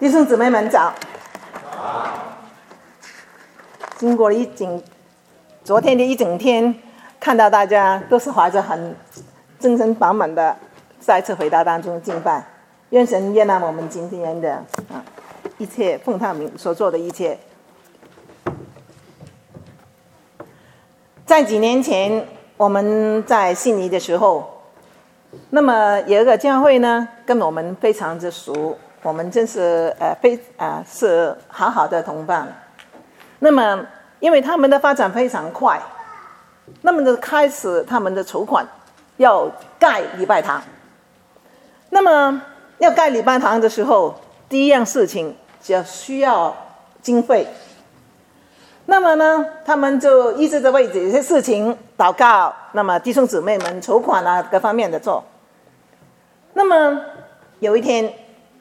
弟兄姊妹们早。经过昨天的一整天，看到大家都是怀着很精神饱满的再次回到当中敬拜。愿神悦纳我们今天的一切，奉他名所做的一切。在几年前我们在悉尼的时候，那么有一个教会呢跟我们非常之熟，我们真是是好好的同伴。那么因为他们的发展非常快，那么就开始他们的筹款要盖礼拜堂。那么要盖礼拜堂的时候，第一样事情就需要经费。那么呢，他们就一直在为这些事情祷告，那么弟兄姊妹们筹款啊，各方面的做。那么有一天，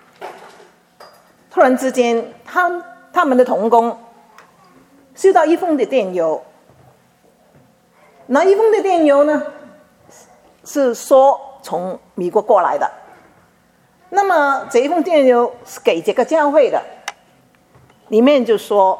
突然之间，他们的同工收到一封的电邮，那一封的电邮呢，是说从美国过来的。那么这一封电邮是给这个教会的，里面就说：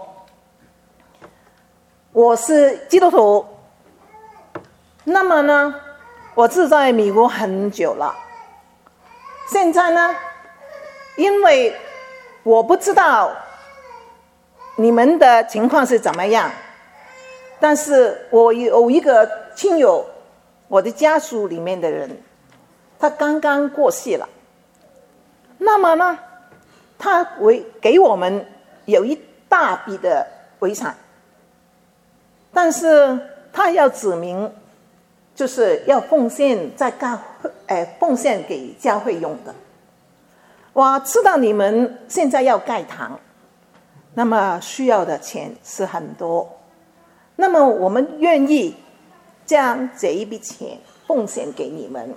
我是基督徒，那么呢，我是在美国很久了。现在呢，因为我不知道你们的情况是怎么样，但是我有一个亲友，我的家属里面的人，他刚刚过世了。那么呢，他给我们有一大笔的遗产，但是他要指明，就是要奉献奉献给教会用的。我知道你们现在要盖堂，那么需要的钱是很多，那么我们愿意将这一笔钱奉献给你们。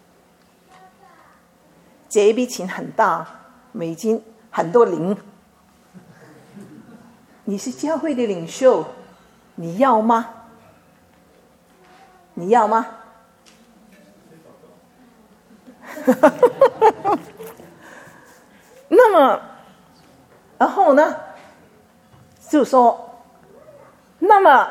这一笔钱很大，美金很多零。你是教会的领袖，你要吗？你要吗？那么然后呢就说，那么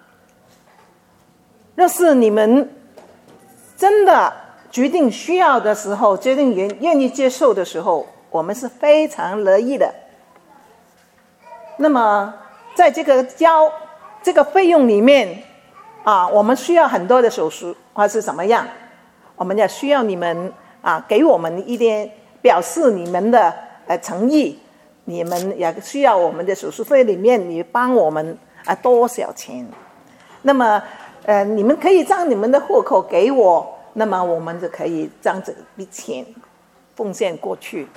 要是你们真的决定需要的时候，决定愿意接受的时候，我们是非常乐意的。那么在这个费用里面我们需要很多的手术或是怎么样，我们也需要你们给我们一点表示你们的诚意。你们也需要我们的手术费里面你帮我们多少钱。那么你们可以将你们的户口给我，那么我们就可以将这笔钱奉献过去。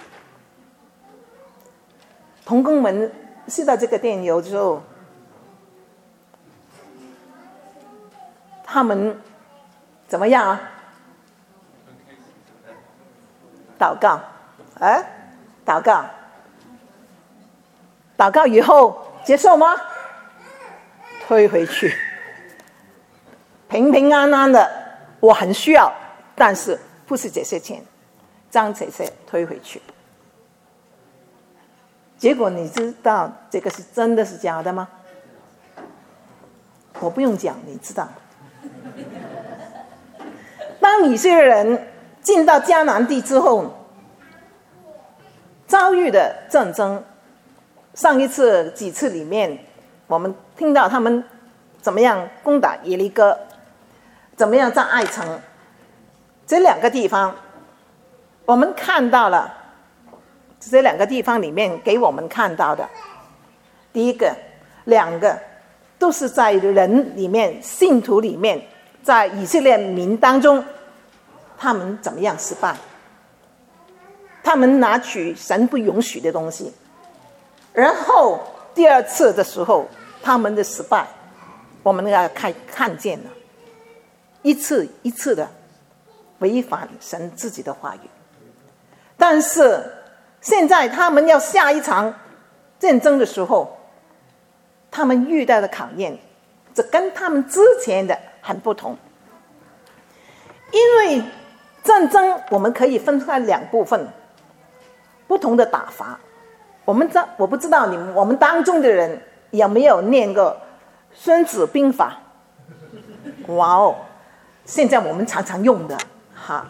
同工们收到这个电邮之后，他们怎么样啊？祷告，祷告以后接受吗？推回去，平平安安的。我很需要，但是不是这些钱，将这些推回去。结果你知道这个是真的是假的吗？我不用讲，你知道。当以色列人进到迦南地之后，遭遇的战争，上几次里面，我们听到他们怎么样攻打耶利哥，怎么样在爱城，这两个地方，我们看到了这两个地方里面给我们看到的，第一个、两个都是在人里面、信徒里面，在以色列民当中，他们怎么样失败？他们拿取神不允许的东西，然后第二次的时候，他们的失败，我们要看见了。一次一次的违反神自己的话语，但是现在他们要下一场战争的时候，他们遇到的考验，这跟他们之前的很不同。因为战争我们可以分开两部分，不同的打法。 我不知道我们当中的人有没有念过《孙子兵法》？哇哦，现在我们常常用的哈。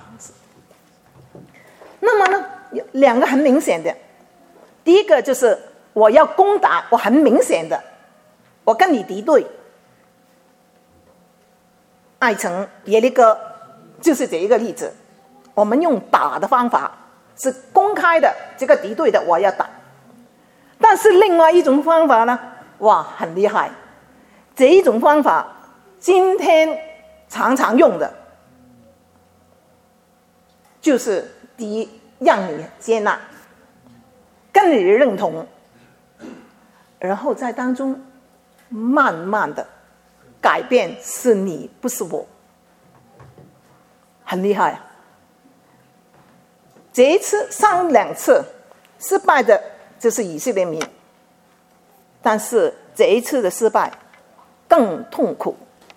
那么呢，有两个很明显的，第一个就是我要攻打，我很明显的，我跟你敌对。艾城、耶利哥就是这一个例子，我们用打的方法是公开的，这个敌对的我要打。但是另外一种方法呢，哇，很厉害，这一种方法今天常常用的，就是第一，让你接纳，跟你认同，然后在当中慢慢的改变，是你不是我，很厉害。这一次上两次失败的就是以色列民，但是这一次的失败更痛苦，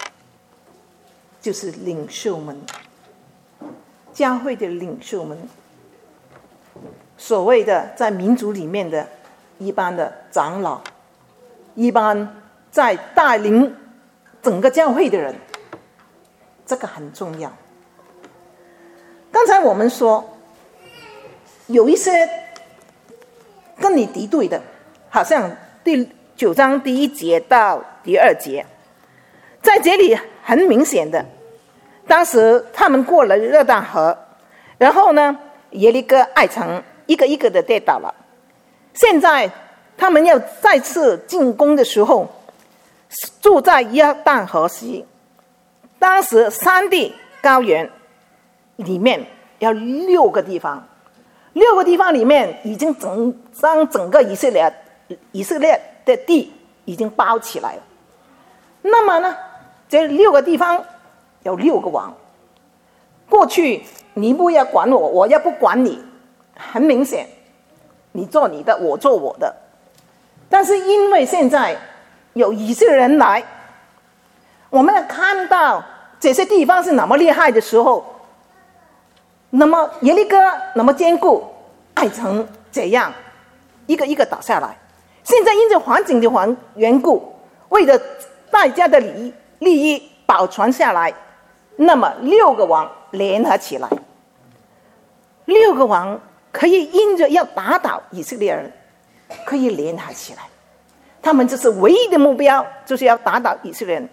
就是领袖们，教会的领袖们，所谓的在民族里面的一般的长老，一般在带领整个教会的人，这个很重要。刚才我们说有一些跟你敌对的，好像第9章第1节到第2节，在这里很明显的，当时他们过了约旦河，然后呢，耶利哥、艾城一个一个的跌倒了。现在他们要再次进攻的时候，住在约旦河西，当时山地高原里面要6个地方，6个地方里面已经将整个以色列的地已经包起来了。那么呢，这6个地方有6个王。过去你不要管我，我也不管你，很明显，你做你的，我做我的。但是因为现在有以色列人来，我们看到这些地方是那么厉害的时候，那么耶利哥那么坚固，艾城这样一个一个倒下来。现在因着环境的缘故，为了大家的利益保存下来，那么6个王联合起来，6个王可以因着要打倒以色列人，可以联合起来，他们这是唯一的目标，就是要打倒以色列人。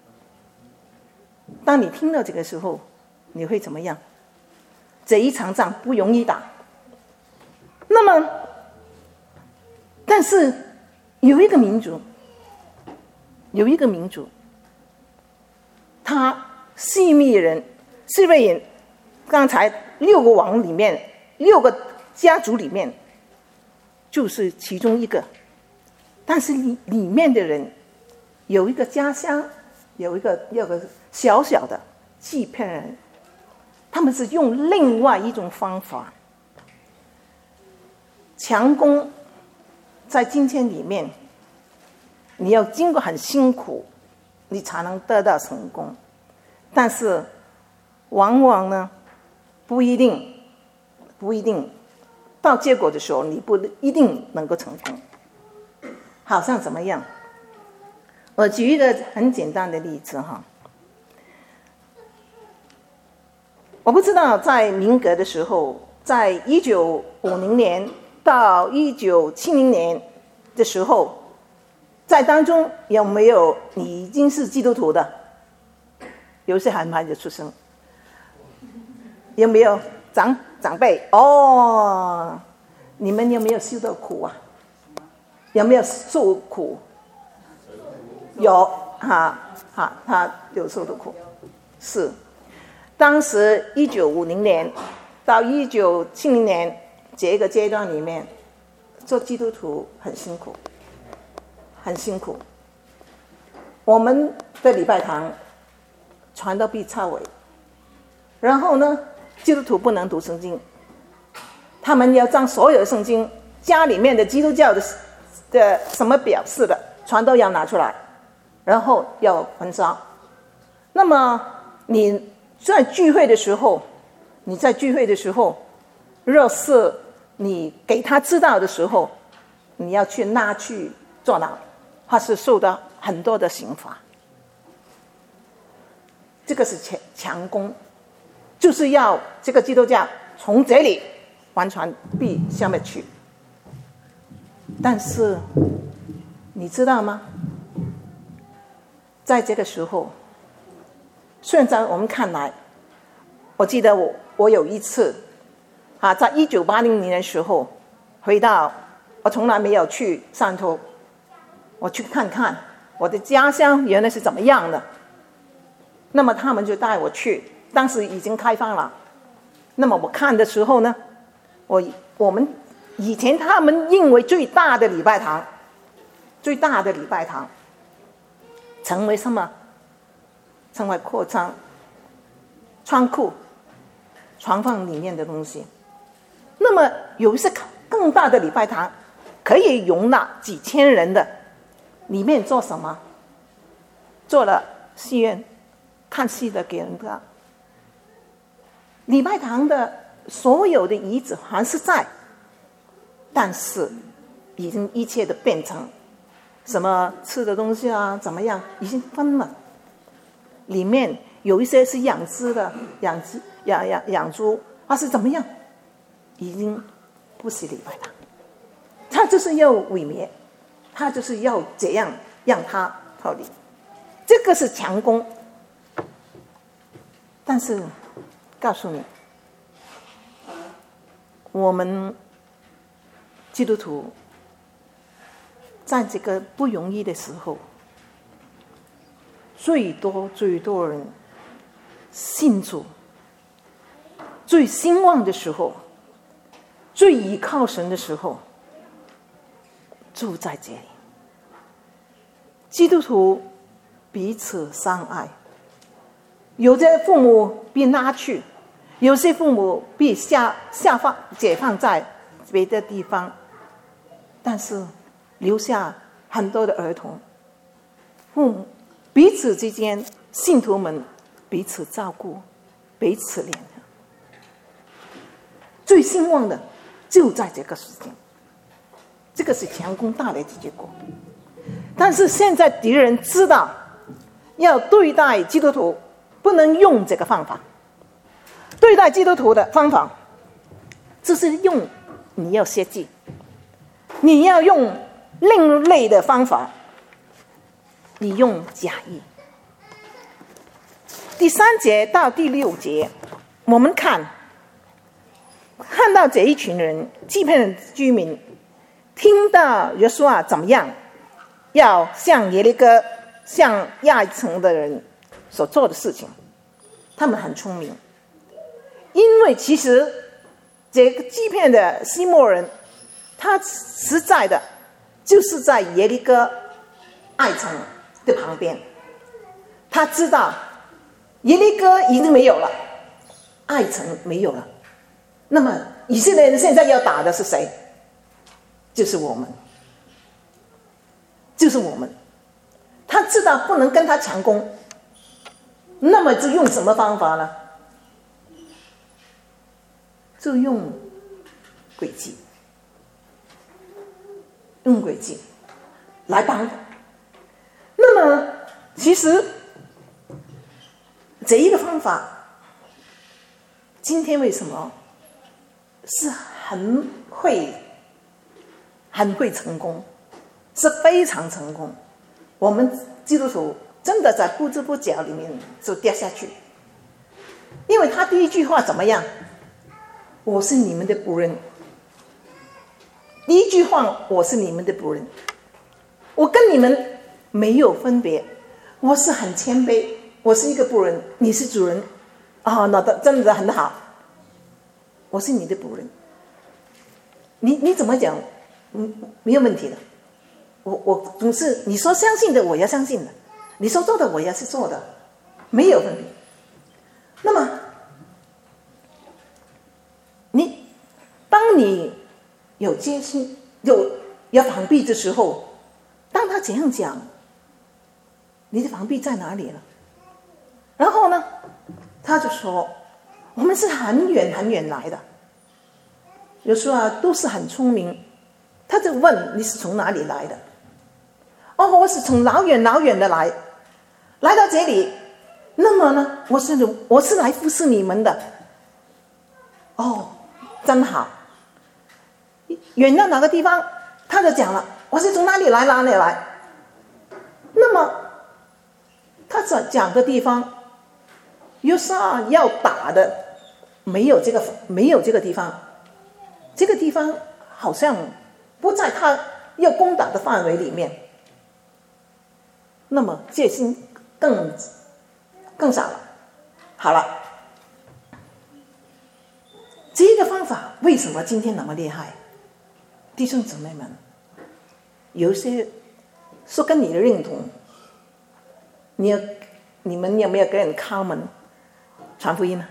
当你听到这个时候，你会怎么样？这一场仗不容易打。那么但是有一个民族，他西密人、示威人，刚才6个王里面，6个家族里面，就是其中一个。但是里面的人有一个家乡，有一个小小的欺骗人，他们是用另外一种方法强攻。在今天里面，你要经过很辛苦，你才能得到成功。但是往往呢，不一定到结果的时候，你不一定能够成功。好像怎么样？我举一个很简单的例子哈，我不知道在民革的时候，在1950年到1970年的时候，在当中有没有你已经是基督徒的？有些还没有出生，有没有长辈？哦，你们有没有受到苦啊？有没有受苦？有他有受到苦。是，当时1950年到1970年这个阶段里面，做基督徒很辛苦，很辛苦。我们的礼拜堂传到被拆毁，然后呢，基督徒不能读圣经，他们要将所有的圣经，家里面的基督教的什么表示的，全都要拿出来，然后要焚烧。那么你在聚会的时候，若是你给他知道的时候， 你要去拿去坐牢，或是受到很多的刑罚。这个是强攻，就是要这个基督教从这里完全被消灭去。但是你知道吗？在这个时候，虽然在我们看来，我记得我有一次在1980年的时候回到，我从来没有去汕头，我去看看我的家乡原来是怎么样的。那么他们就带我去，当时已经开放了。那么我看的时候呢，我们以前他们认为最大的礼拜堂成为什么？成为货仓、仓库、床放里面的东西。那么有一些更大的礼拜堂，可以容纳几千人的，里面做什么？做了戏院，看戏的给人看。礼拜堂的所有的遗址还是在，但是已经一切的变成什么吃的东西啊，怎么样，已经分了。里面有一些是养殖的，养猪，还是怎么样，已经不是礼拜堂。他就是要毁灭，他就是要这样让他脱离，这个是强攻。但是告诉你，我们基督徒在这个不容易的时候，最多人信主，最兴旺的时候，最依靠神的时候，住在这里。基督徒彼此相爱，有些父母被拿去，有些父母被解放在别的地方，但是留下很多的儿童。父母彼此之间，信徒们彼此照顾，彼此联合。最兴旺的就在这个时间，这个是强攻带来的结果。但是现在敌人知道，要对待基督徒不能用这个方法。对待基督徒的方法，就是你要设计，你要用另类的方法，你用假意。第3节到第6节，我们看到这一群人，欺骗的居民，听到约书亚怎么样，要向耶利哥、向亚城的人所做的事情，他们很聪明，因为其实这个欺骗的西莫人，他实在的就是在耶利哥、艾城的旁边，他知道耶利哥已经没有了，艾城没有了，那么以色列人现在要打的是谁？就是我们，他知道不能跟他强攻，那么就用什么方法呢？就用诡计，来帮他。那么其实这一个方法，今天为什么是很会成功，是非常成功。我们基督徒真的在不知不觉里面就掉下去，因为他第一句话怎么样？我是你们的仆人。第一句话，我是你们的仆人，我跟你们没有分别，我是很谦卑，我是一个仆人，你是主人那真的很好，我是你的仆人，你怎么讲没有问题的。我总是你说相信的我要相信的，你说做的我要是做的，没有分别。那么当你有戒心有防备的时候，当他这样讲，你的防备在哪里了？然后呢，他就说我们是很远很远来的，有时候都是很聪明， 他就问你是从哪里来的？哦，我是从老远老远的来到这里。那么呢，我是来服侍你们的。哦，真好。远到哪个地方，他就讲了，我是从哪里来哪里来。那么他讲个地方，约瑟要打的没有这个地方，这个地方好像不在他要攻打的范围里面。那么戒心更少了。好了，这个方法为什么今天那么厉害？弟兄姊妹们，有些说跟你的认同，你们有没有跟人敲门传福音呢？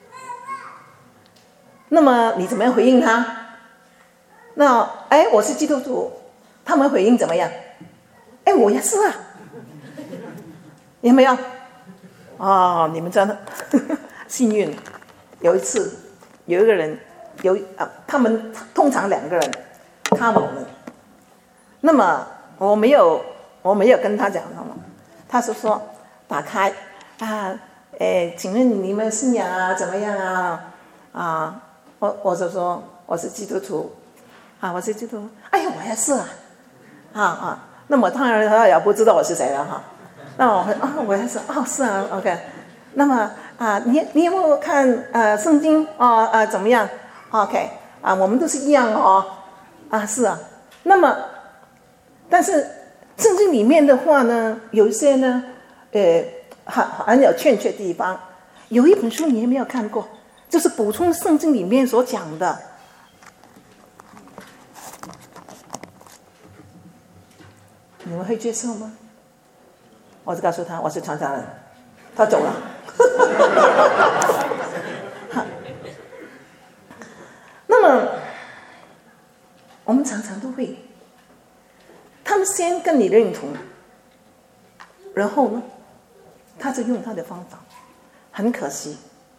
那么你怎么样回应他？那我是基督徒，他们回应怎么样？我也是啊，有没有？哦，你们真的幸运。有一次，有一个人他们通常2个人看我们，那么我没有跟他讲什么，他是说打开请问你们信仰怎么样啊？我就说我是基督徒我是基督徒。哎呀，我也是那么当然他也不知道我是谁了哈。那我也是是啊 ，OK。那么你有没有看圣经怎么样 ？OK 我们都是一样是啊。那么但是圣经里面的话呢，有一些呢很有欠缺地方。有一本书你有没有看过？就是补充圣经里面所讲的。你们会接受吗？我就告诉他我是传道人，他走了。那么我们常常都会，他们先跟你认同，然后呢，他就用他的方法，很可惜。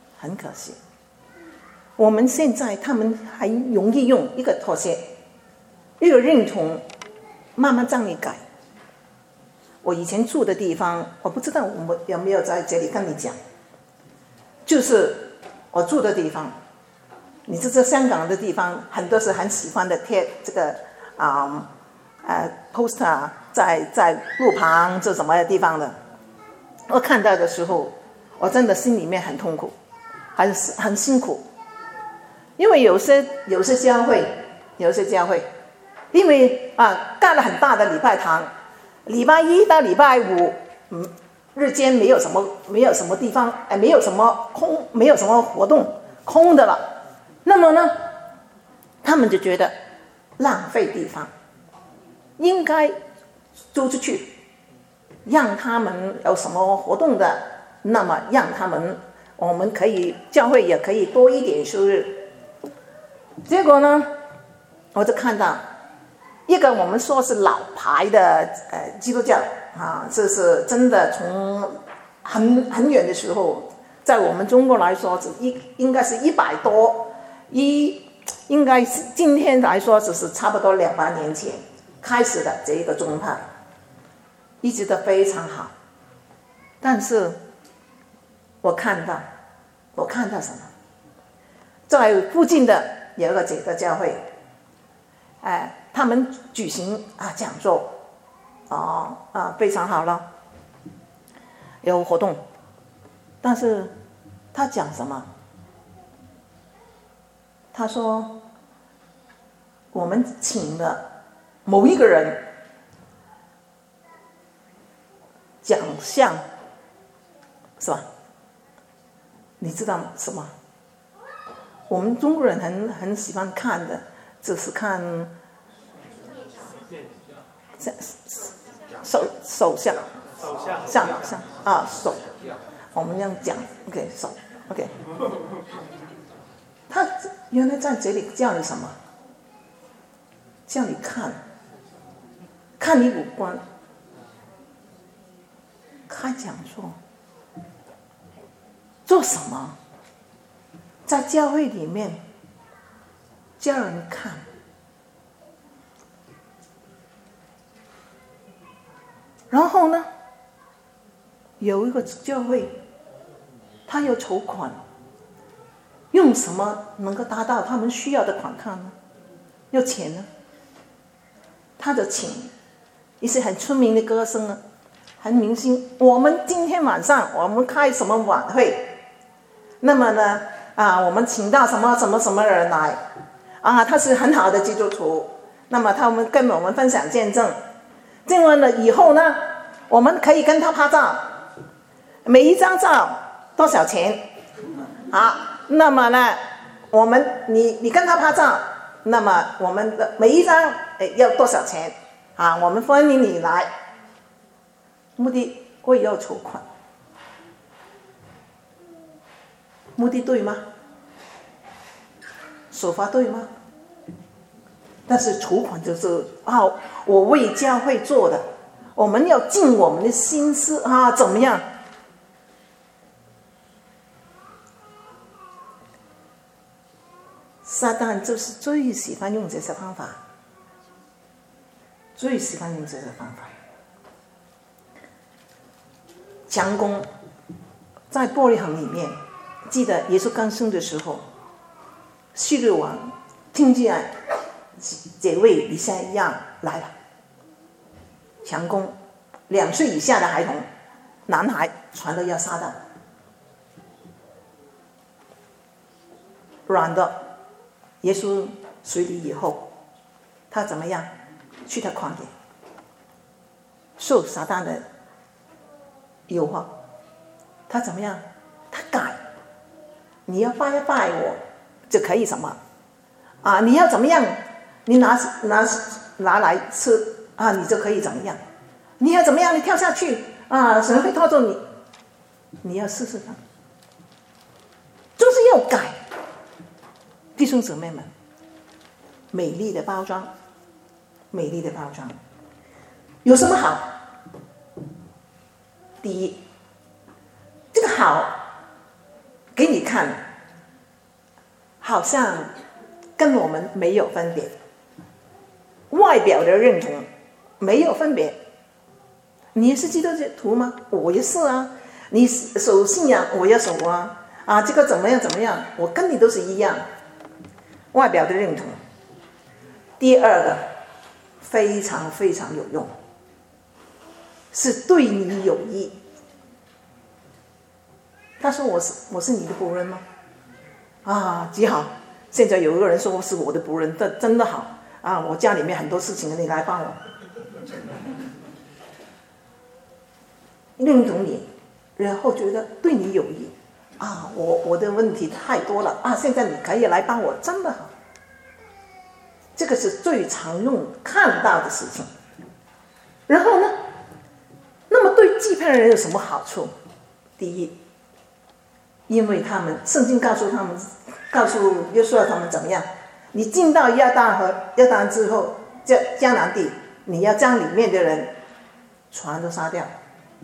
我们现在他们还容易用一个妥协，一个认同，慢慢让你改。我以前住的地方，我不知道我有没有在这里跟你讲，就是我住的地方，你知道香港的地方很多是很喜欢的贴这个poster 在路旁这什么地方的。我看到的时候，我真的心里面很痛苦，很辛苦。因为有些教会，因为盖了很大的礼拜堂，礼拜1到礼拜5，日间没有什么地方，没有什么活动，空的了。那么呢，他们就觉得浪费地方，应该租出去，让他们有什么活动的，那么让我们可以教会也可以多一点收入。结果呢，我就看到一个我们说是老牌的基督教这是真的从很远的时候，在我们中国来说应该是100多，应该是今天来说只是差不多200年前开始的这一个宗派，一直都非常好。但是我看到什么？在附近的有几个教会，他们举行讲座，非常好了，有活动。但是他讲什么？他说我们请了某一个人奖项，是吧？你知道什么？我们中国人很喜欢看的，就是看手相手，我们这样讲 ，OK 手 ，OK。他原来在这里叫你什么？叫你看你五官，开讲座，做什么？在教会里面叫人看， 然后呢，有一个教会，他要筹款，用什么能够达到他们需要的款项呢？要钱呢？他就请一些很出名的歌声啊，很明星，我们今天晚上我们开什么晚会，那么呢我们请到什么什么什么人来他是很好的基督徒，那么他们跟我们分享见证，见完了以后呢，我们可以跟他拍照，每一张照多少钱那么呢你跟他拍照，那么我们的每一张要多少钱我们欢迎你来，目的会要筹款，目的对吗？手法对吗？但是筹款就是我为教会做的，我们要尽我们的心思怎么样？撒旦就是最喜欢用这些方法，最喜欢用这些方法。强攻在伯利恒里面，记得耶稣刚生的时候，希律王听见这位以赛亚来了，强攻2岁以下的孩童，男孩传了要撒旦，软的耶稣水里以后，他怎么样？去他旷野，受撒旦的诱惑，他怎么样？他改，你要拜我就可以什么你要怎么样？你拿来吃你就可以怎么样？你要怎么样？你跳下去神会拖住你，你要试试看，就是要改。弟兄姊妹们，美丽的包装，美丽的包装有什么好？第一，这个好给你看，好像跟我们没有分别，外表的认同没有分别。你也是基督徒吗？我也是你守信仰，我也守这个怎么样，我跟你都是一样，外表的认同。第二个非常非常有用，是对你有益。他说我是你的仆人吗？极好，现在有一个人说是我的仆人，这真的好我家里面很多事情你来帮我，认同你，然后觉得对你有益我的问题太多了现在你可以来帮我，真的好。这个是最常用看到的事情。然后呢，那么对祭骗人有什么好处？第一，因为他们圣经告诉约书亚他们怎么样？你进到约旦之后，迦南地，你要将里面的人全都杀掉。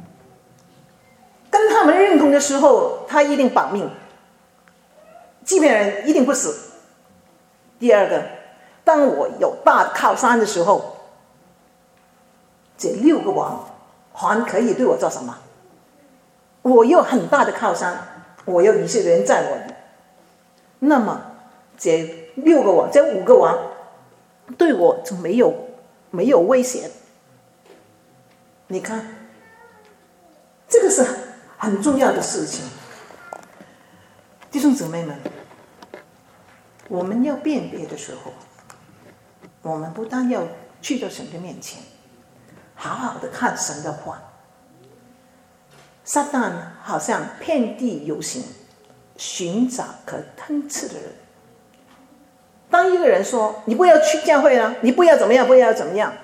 跟他们认同的时候，他一定保命，祭骗人一定不死。第二个，当我有大靠山的时候，这6个王还可以对我做什么？我有很大的靠山，我有以色列人在我，那么这5个王对我就没有威胁。你看，这个是很重要的事情。弟兄姊妹们，我们要辨别的时候，我们不但要去到神的面前，好好的看神的话。撒旦好像遍地游行，寻找可吞吃的人。当一个人说你不要去教会了，你不要怎么样，不要怎么样，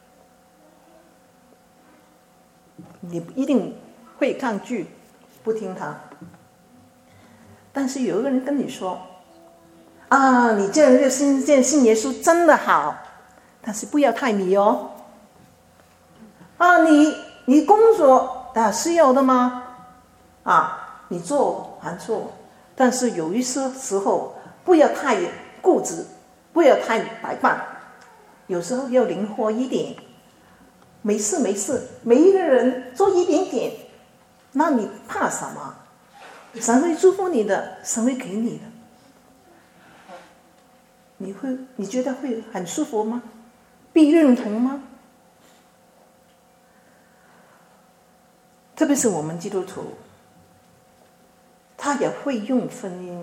你一定会抗拒，不听他。但是有一个人跟你说你这样信耶稣真的好，但是不要太迷你工作是有的吗？你做还做，但是有一些时候不要太固执，不要太摆放，有时候要灵活一点。 没事没事，每一个人做一点点，那你怕什么？神会祝福你的，神会给你的。你觉得会很舒服吗？被认同吗？特别是我们基督徒，他也会用婚姻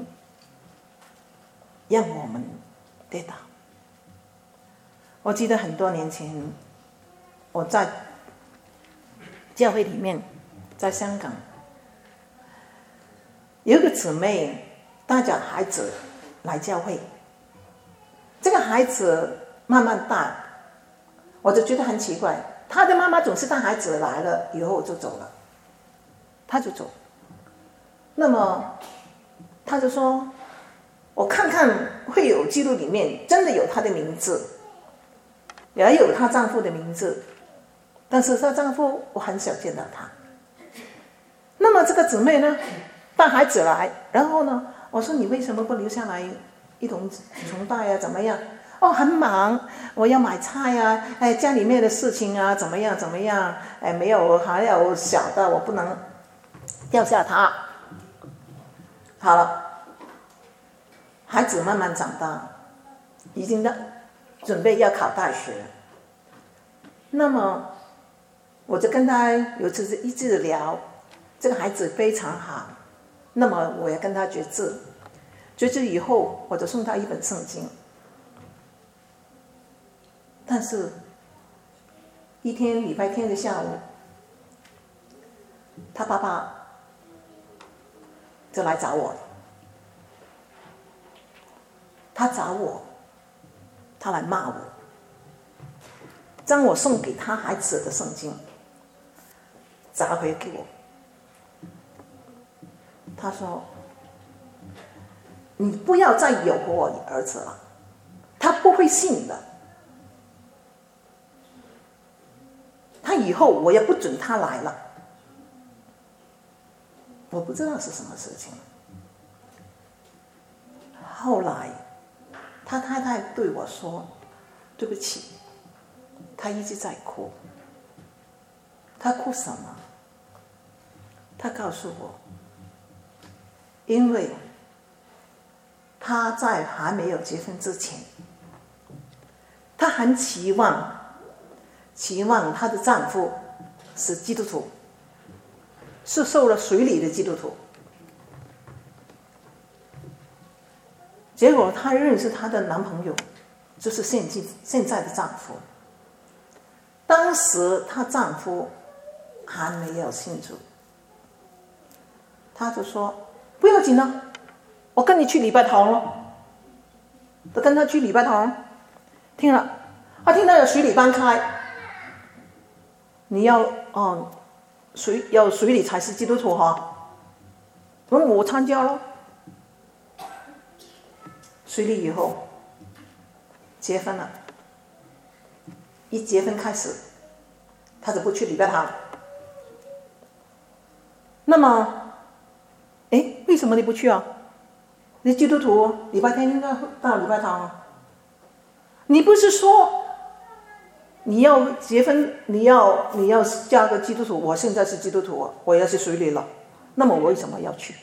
让我们跌倒。我记得很多年前，我在教会里面，在香港有一个姊妹带着孩子来教会，这个孩子慢慢大，我就觉得很奇怪，他的妈妈总是带孩子来了以后就走了，他就走。那么他就说，我看看会有记录里面真的有他的名字，也有她丈夫的名字，但是她丈夫我很少见到他。那么这个姊妹呢，带孩子来，然后呢，我说你为什么不留下来一同崇拜啊？怎么样？哦，很忙，我要买菜啊，家里面的事情啊，怎么样怎么样？没有，还有小的，我不能掉下他。好了，孩子慢慢长大，已经准备要考大学。那么我就跟他有次一直聊，这个孩子非常好。那么我也跟他决志，决志以后我就送他一本圣经。但是一天礼拜天的下午，他爸爸就来找我了。他找我，他来骂我，将我送给他孩子的圣经砸回给我。他说：“你不要再诱惑我儿子了，他不会信的。他以后我也不准他来了。”我不知道是什么事情。后来他太太对我说：“对不起。”他一直在哭。他哭什么？他告诉我，因为他在还没有结婚之前，他很期望她的丈夫是基督徒，是受了水礼的基督徒。结果她认识她的男朋友，就是现在的丈夫。当时她丈夫还没有信主，她就说：“不要紧了，我跟你去礼拜堂了。”就跟他去礼拜堂，听了，听到有水礼班开，你要水礼才是基督徒哈。那我参加了，水礼以后结婚了。一结婚开始，他就不去礼拜堂。那么，为什么你不去啊？你基督徒礼拜天应该到礼拜堂啊。你不是说你要结婚，你要嫁个基督徒？我现在是基督徒，我要是水礼了，那么我为什么要去？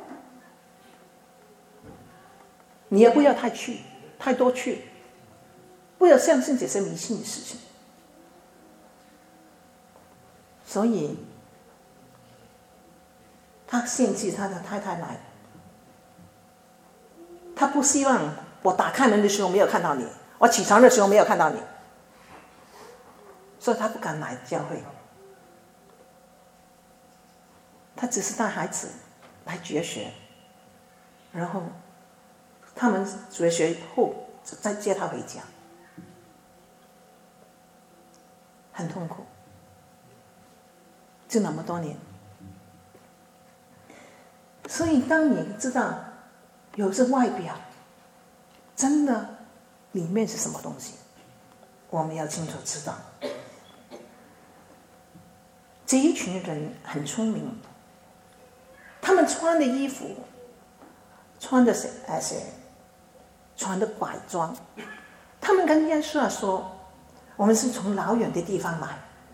你也不要太多去，不要相信这些迷信的事情。所以他献祭他的太太来，他不希望我打开门的时候没有看到你，我起床的时候没有看到你，所以他不敢来教会。他只是带孩子来绝学，然后他们绝学后再接他回家，很痛苦，就那么多年。所以当你知道有时外表真的里面是什么东西，我们要清楚知道。这一群人很聪明，他们穿的衣服，穿的穿的拐装，他们跟耶稣说：“我们是从老远的地方来，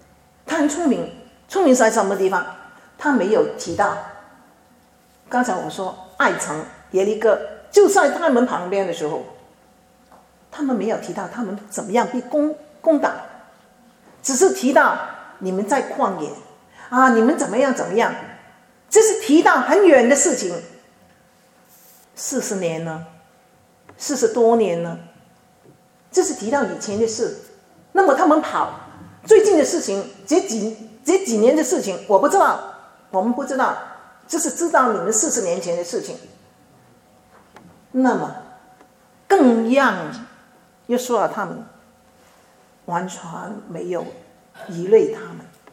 他很聪明，聪明在什么地方？他没有提到，刚才我说爱城耶利哥就在他们旁边的时候，他们没有提到他们怎么样被攻打，只是提到你们在旷野啊，你们怎么样，这是提到很远的事情。40年呢，40多年呢，这是提到以前的事。那么他们跑最近的事情，这几年的事情，我不知道，我们不知道，就是知道你们40年前的事情。那么更让约书亚他们完全没有依赖他们，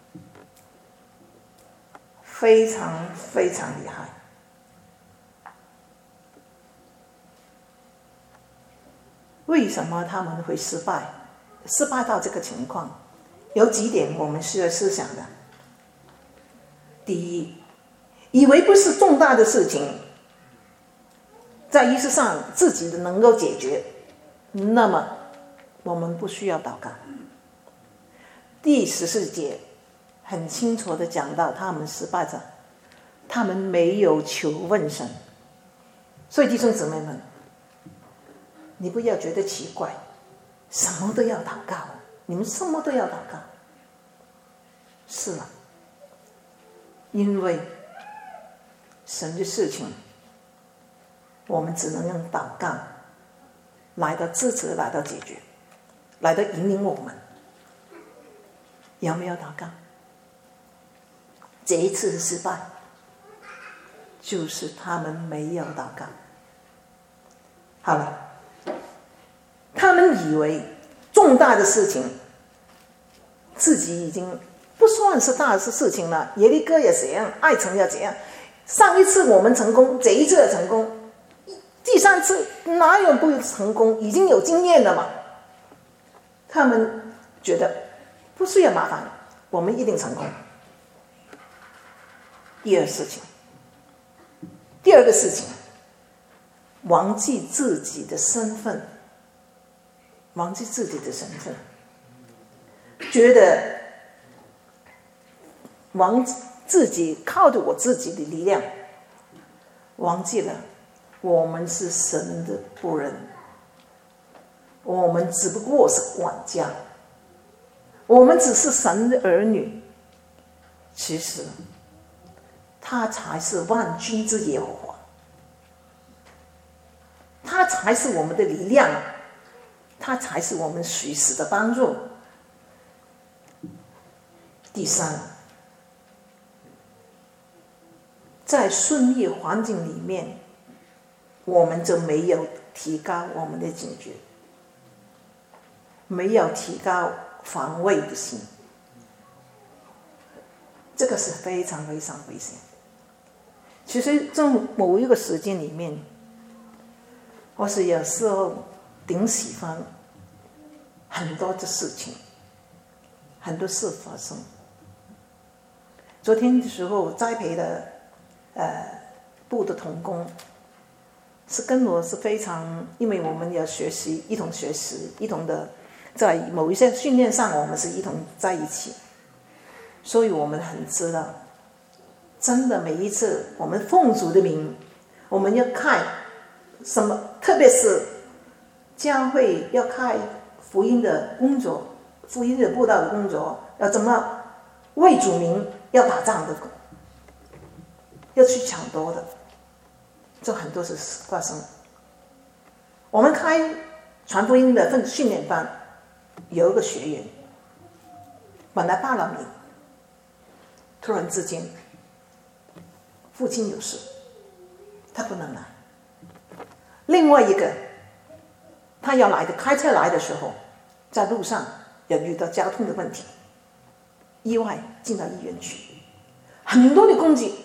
非常非常厉害。为什么他们会失败到这个情况？有几点我们需要思想的。第一，以为不是重大的事情，在意识上自己的能够解决，那么我们不需要祷告。第14节很清楚的讲到他们失败者，他们没有求问神。所以弟兄姊妹们，你不要觉得奇怪，什么都要祷告，你们什么都要祷告。是了，因为神的事情，我们只能用祷告来到支持，来到解决，来到引领我们。有没有祷告？这一次的失败，就是他们没有祷告。好了，他们以为重大的事情，自己已经不算是大的事情了。耶利哥也怎样，爱城也怎样。上一次我们成功，这一次也成功，第3次哪有不成功？已经有经验了嘛。他们觉得不需要麻烦，我们一定成功。第二个事情，忘记自己的身份，觉得自己靠着我自己的力量，忘记了我们是神的仆人，我们只不过是管家，我们只是神的儿女。其实他才是万军之耶和华，他才是我们的力量，他才是我们随时的帮助。第三，在顺利环境里面，我们就没有提高我们的警觉，没有提高防卫的心，这个是非常非常危险。其实在某一个时间里面，我是有时候挺喜欢很多的事情，很多事发生。昨天的时候栽培的部的同工是跟我是非常，因为我们要一同学习，一同的在某一些训练上，我们是一同在一起，所以我们很知道，真的每一次我们奉主的名，我们要看什么，特别是教会要开福音的工作，福音的布道的工作，要怎么为主名要打仗的，要去抢夺的，这很多事发生。我们开传福音的训练班，有一个学员本来报了名，突然之间父亲有事，他不能来。另外一个他要来的，开车来的时候，在路上也遇到交通的问题，意外进到医院去，很多的攻击，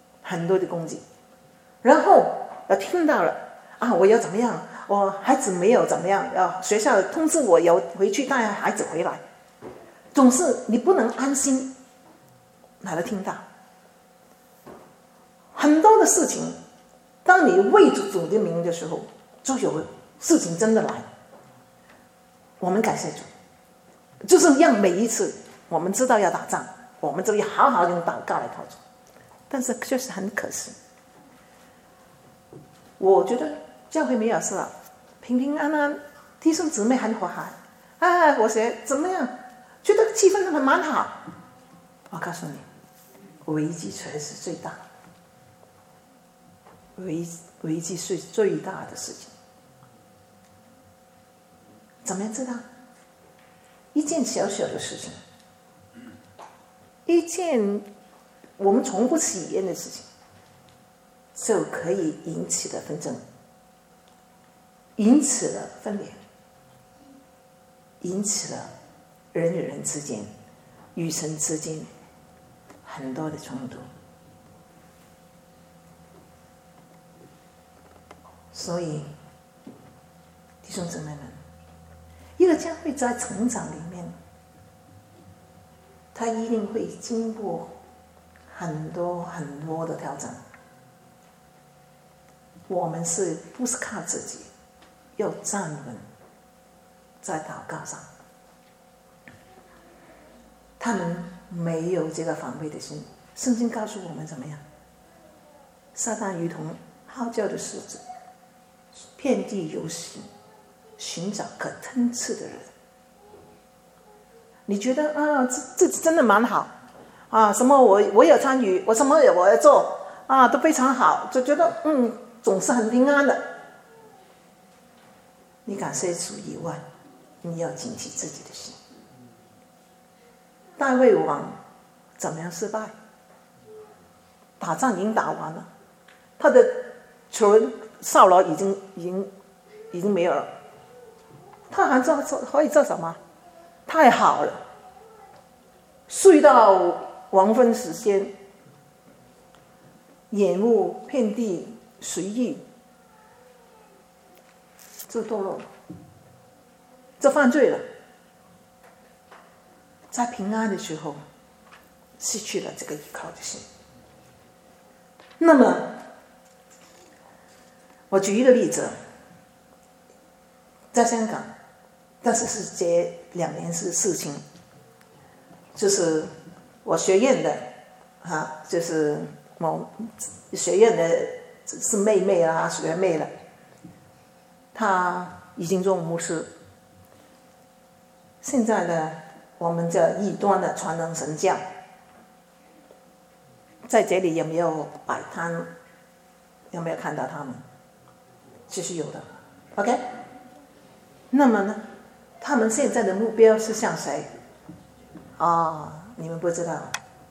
然后听到了啊，我要怎么样，我孩子没有怎么样，要学校通知我要回去带孩子回来，总是你不能安心来了。听到很多的事情，当你为主的名的时候，就有事情真的来。我们感谢主，就是让每一次我们知道要打仗，我们就要好好用祷告来靠主。但是确实很可惜，我觉得教会没有事了，平平安安，弟兄姊妹很和谐，我说怎么样？觉得气氛很蛮好。我告诉你，危机才是最大，危机是最大的事情。怎么样知道？一件小小的事情，一件我们从不起厌的事情，就可以引起了纷争，引起了分裂，引起了人与人之间、与神之间很多的冲突。所以，弟兄姊妹们，一个教会在成长里面，它一定会经过很多很多的挑战。我们不是靠自己，要站稳在祷告上。他们没有这个防备的心。圣经告诉我们怎么样？撒旦如同号叫的狮子，遍地游行，寻找可吞吃的人。你觉得自己真的蛮好什么我有参与，我什么我要做都非常好，就觉得总是很平安的。你感谢主以外，你要警惕自己的心。大卫王怎么样失败？打仗已经打完了，他的仇人扫罗已经没有了，他还可以做什么？太好了，睡到黄昏时间，眼目遍地随意，这堕落了，这犯罪了，在平安的时候失去了这个依靠的心。那么我举一个例子，在香港，但是这2年是事情，就是我学院的就是某学院的是妹妹学妹了，她已经做牧师。现在呢，我们叫异端的传人神教，在这里有没有摆摊？有没有看到他们？其实有的 ，OK。那么呢，他们现在的目标是向谁？你们不知道，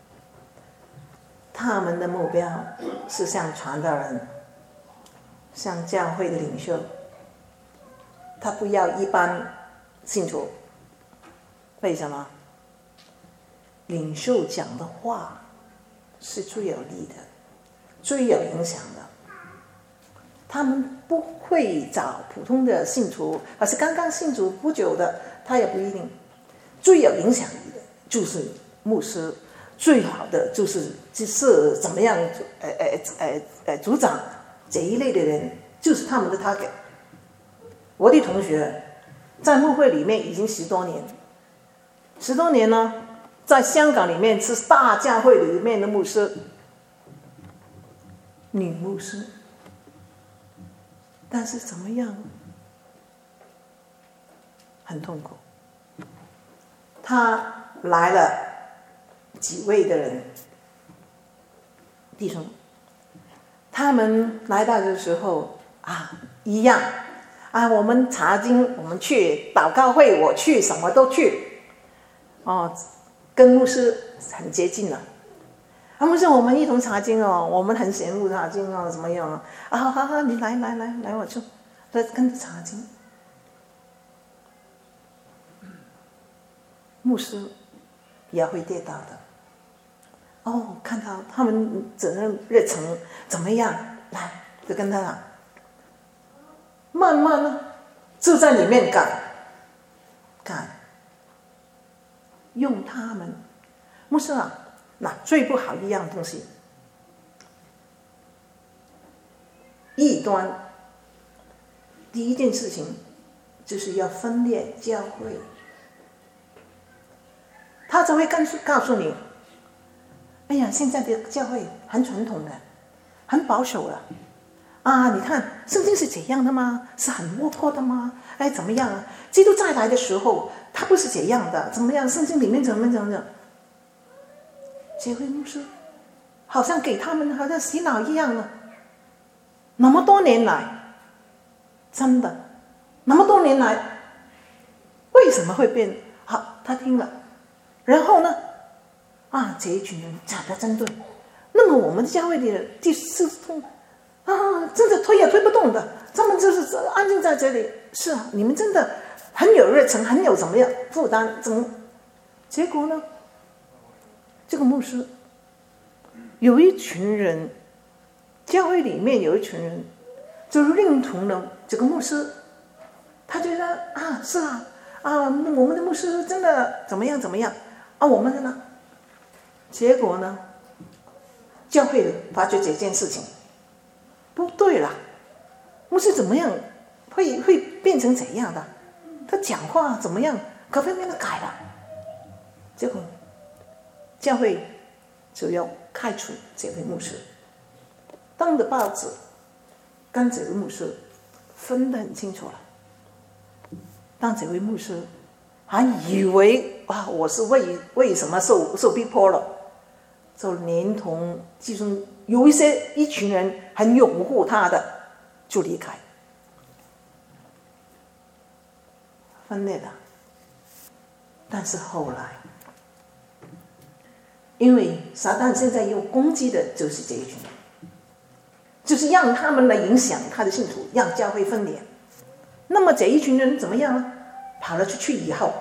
他们的目标是向传道人，向教会的领袖。他不要一般信徒，为什么？领袖讲的话是最有力的，最有影响的。他们不会找普通的信徒，而是刚刚信主不久的，他也不一定。最有影响力的就是牧师，最好的就是怎么样组长这一类的人，就是他们的 target。我的同学在牧会里面已经10多年呢，在香港里面是大教会里面的牧师，女牧师。但是怎么样？很痛苦。他来了几位的人，弟兄，他们来到的时候一样我们查经，我们去祷告会，我去什么都去跟牧师很接近了。牧师，我们一同查经我们很羡慕查经怎么样好，你来，我就跟着查经。牧师也会跌倒的。看到他们整个热忱怎么样，来就跟他慢慢呢就在里面改，用他们牧师那最不好一样东西，异端。第一件事情就是要分裂教会， 他就会告诉你，哎呀，现在的教会很传统的，很保守了啊！你看圣经是这样的吗？是很落魄的吗？哎，怎么样啊？基督再来的时候，他不是这样的，怎么样？圣经里面怎么样？结会牧师好像给他们好像洗脑一样了。那么多年来，真的，那么多年来，为什么会变？好，他听了，然后呢？啊，这一群人假的针对，那么我们教会里的第四通啊，真的推也推不动的，他们就是安静在这里。是啊，你们真的很有热忱，很有怎么样负担，怎么？结果呢？这个牧师有一群人，教会里面有一群人就认同了这个牧师，他觉得啊，是啊，啊，我们的牧师真的怎么样啊，我们的呢？结果呢，教会发觉这件事情不对了，牧师怎么样会变成怎样的？他讲话怎么样，各方面都改了，结果教会就要开除这位牧师。当的报纸跟这位牧师分得很清楚了。当这位牧师还以为啊，我是为什么受逼迫了，就连同其中有一群人很拥护他的，就离开，分裂了。但是后来，因为撒旦现在又攻击的就是这一群人，就是让他们来影响他的信徒，让教会分裂。那么这一群人怎么样呢？跑了出去以后，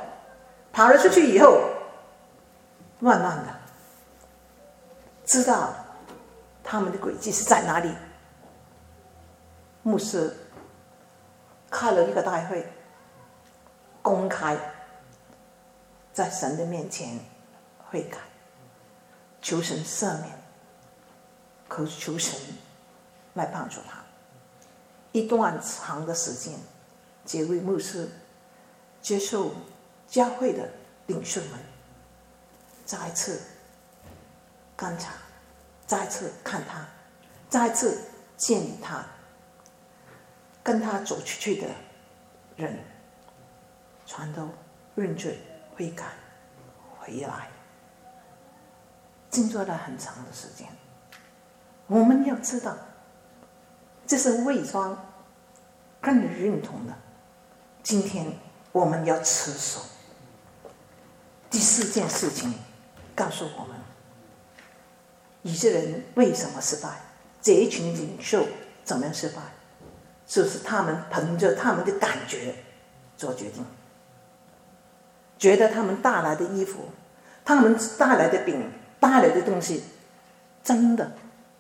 慢慢的知道他们的轨迹是在哪里。牧师开了一个大会，公开在神的面前悔改，求神赦免，求神来帮助他。一段长的时间，这位牧师接受教会的领袖们再次观察，再次看他，再次建议他，跟他走出去的人全都认罪悔改回来，经过了很长的时间。我们要知道，这是伪装跟人认同的。今天我们要持守。第四件事情告诉我们，以色列人为什么失败，这一群领袖怎么样失败，就是他们凭着他们的感觉做决定，觉得他们带来的衣服，他们带来的饼，带来的东西真的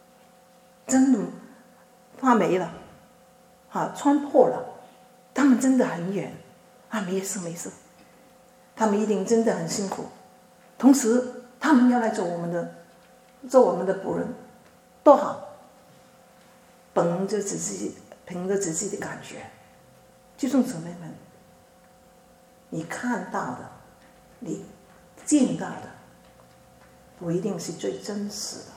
发霉了，穿破了，他们真的很远啊，没事，他们一定真的很辛苦，同时他们要来做我们的仆人，多好！凭着自己的感觉，弟兄姊妹们，你看到的，你见到的，不一定是最真实的。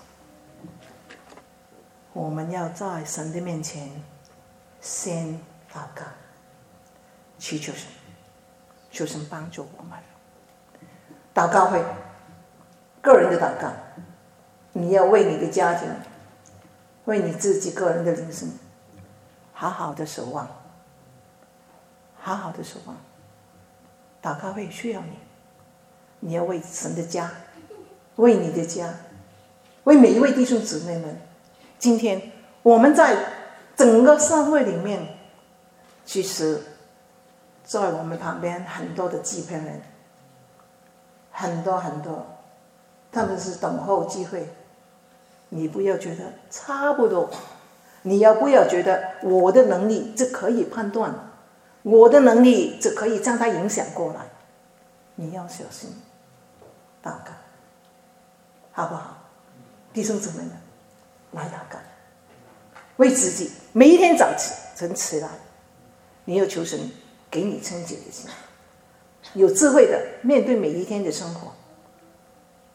我们要在神的面前先祷告，祈求神，求神帮助我们。祷告会，个人的祷告，你要为你的家庭，为你自己个人的人生，好好的守望，好好的守望。祷告会需要你，你要为神的家，为你的家，为每一位弟兄姊妹们。今天我们在整个社会里面，其实在我们旁边很多的祭陪人，很多，他们是等候机会。你不要觉得差不多，你要不要觉得我的能力就可以判断，我的能力就可以将它影响过来？你要小心祷告，好不好？弟兄姊妹们，来祷告，为自己每一天早晨起来，你要求神给你清洁的心，有智慧的面对每一天的生活，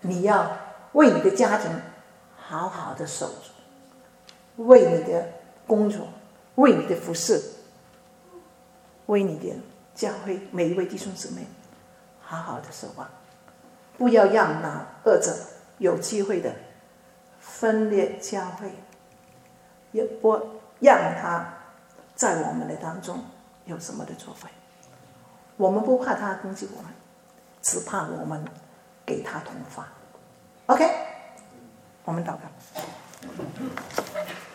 你要为你的家庭好好的守住，为你的工作，为你的服侍，为你的教会每一位弟兄姊妹好好的守望，不要让那恶者有机会的分裂教会，也不让他在我们的当中有什么的作为。我们不怕他攻击我们，只怕我们给他同化。OK， 我们祷告。